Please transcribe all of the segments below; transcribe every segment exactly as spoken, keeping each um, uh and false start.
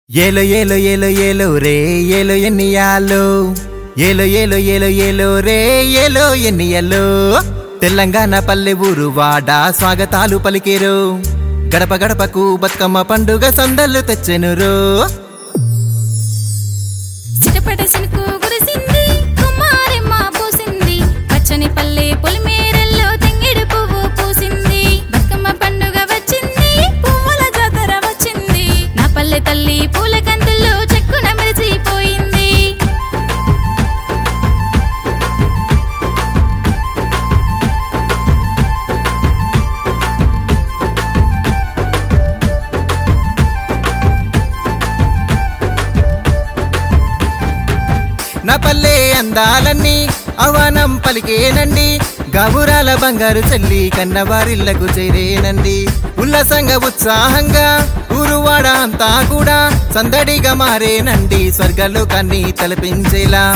ఏలో ఏలో ఏలో ఏలో రే ఏలో ఎన్నియాలో ఏలో ఏలో ఏలో ఏలో రే ఏలో ఎన్నియాలో తెలంగాణ పల్లె ఊరు వాడ స్వాగతాలు పలికేరు గడప గడపకు బతుకమ్మ పండుగ సందళ్ళు తెచ్చెనురో పచ్చని పల్లె పొలిమేరల్లో తంగేడు పువ్వు పూసింది. బతుకమ్మ పండుగ వచ్చింది, పువ్వుల జాతర వచ్చింది. నా పల్లె తల్లి పూల కంతుల్లో చెక్కున మెరిసిపోయింది. నా పల్లె అందాలన్నీ ఆహ్వానం పలికేనండి. గాబురాల బంగారు చెల్లి కన్నవారిళ్లకు చేరేనండి. ఉల్లాసంగా ఉత్సాహంగా ఊరువాడ అంతా కూడా సందడిగా మారేనండి. స్వర్గలోకాన్ని తలపించేలా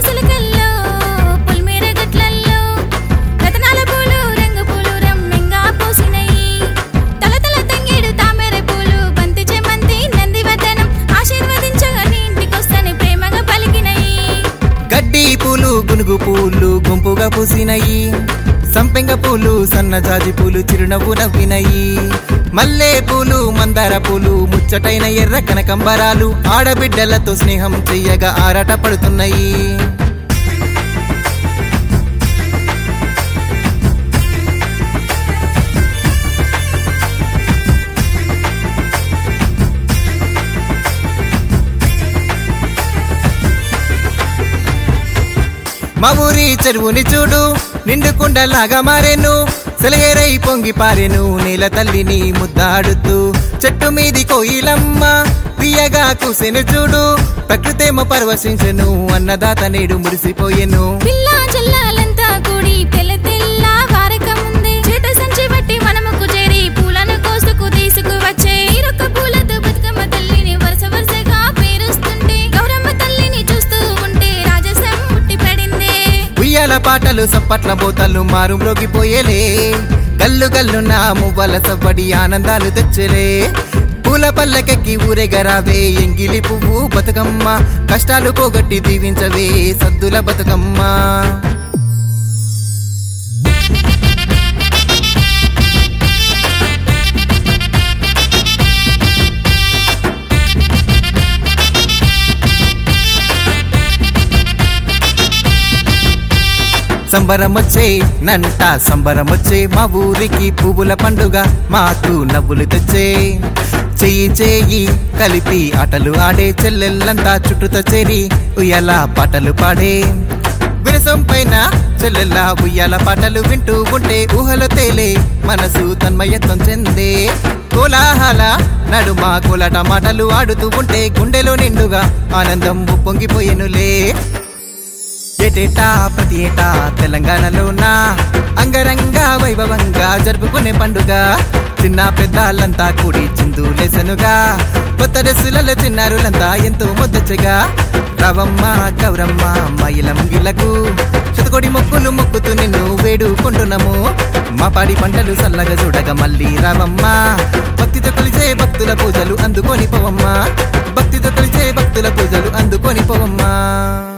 పూలు గునుగు పూలు గుంపుగా పూసినయి. సంపెంగ పూలు సన్నజాజి పూలు చిరునవ్వు నవ్వినయి. మల్లె పూలు మందార పూలు ముచ్చటైన ఎర్ర కనకంబరాలు ఆడబిడ్డలతో స్నేహం చెయ్యగా ఆరాట పడుతున్నాయి. మా ఊరి చెరువుని చూడు నిండుకుండలాగా మారేను. సెలయేరై పొంగి పారెను నేల తల్లిని ముద్దాడుతూ. చెట్టు మీది కోయిలమ్మ పియ్యగా కూసెను చూడు. ప్రకృతేమో పరవశించెను అన్నదాత నేడు మురిసిపోయెను. పాటలు సప్పట్ల బోతలు మారు మ్రోగిపోయేలే. గల్లు గల్లున్న మువ్వల సవ్వడి ఆనందాలు తెచ్చలే. పూల పల్లకెక్కి ఊరేగరావే ఎంగిలి పువ్వు బతుకమ్మ. కష్టాలు పోగొట్టి దీవించవే సద్దుల బతుకమ్మ. సంబరమొచ్చే నంట సంబరమొచ్చే మా ఊరికి పువ్వుల పండుగ మాకు నవ్వులు తెచ్చే. చెయ్యి చేయి కలిపి ఆటలు ఆడే చెల్లెళ్ళంతా చుట్టూతో చేరి ఉయ్యాల పాటలు పాడే. విరసం పైన చెల్లెళ్ళ ఉయ్యాల పాటలు వింటూ ఉంటే ఊహలో తేలే మనసు తన్మయత్వం చెందే. కోలాహల నడుమ కోలాట మాటలు ఆడుతూ ఉంటే గుండెలో నిండుగా ఆనందం ఉప్పొంగిపోయెనులే. ఏటేటా ప్రతి ఏటా తెలంగాణలోన అంగరంగ వైభవంగా జరుపుకునే పండుగ. చిన్న పెద్దలంతా కూడి చిందులేసనుగా. కొత్త డ్రెస్సులలో చిన్నారులంతా ఎంతో ముద్దచ్చగా. రావమ్మ గౌరమ్మ మైలం గిలకు శతకోడి మొక్కులు మొక్కుతూ నిన్ను వేడుకుంటున్నాము. మా పాడి పంటలు సల్లగా చూడగా మళ్ళీ రావమ్మ. భక్తితో కొలిచే భక్తుల పూజలు అందుకొని పోవమ్మా. భక్తితో కొలిచే భక్తుల పూజలు అందుకొని పోవమ్మా.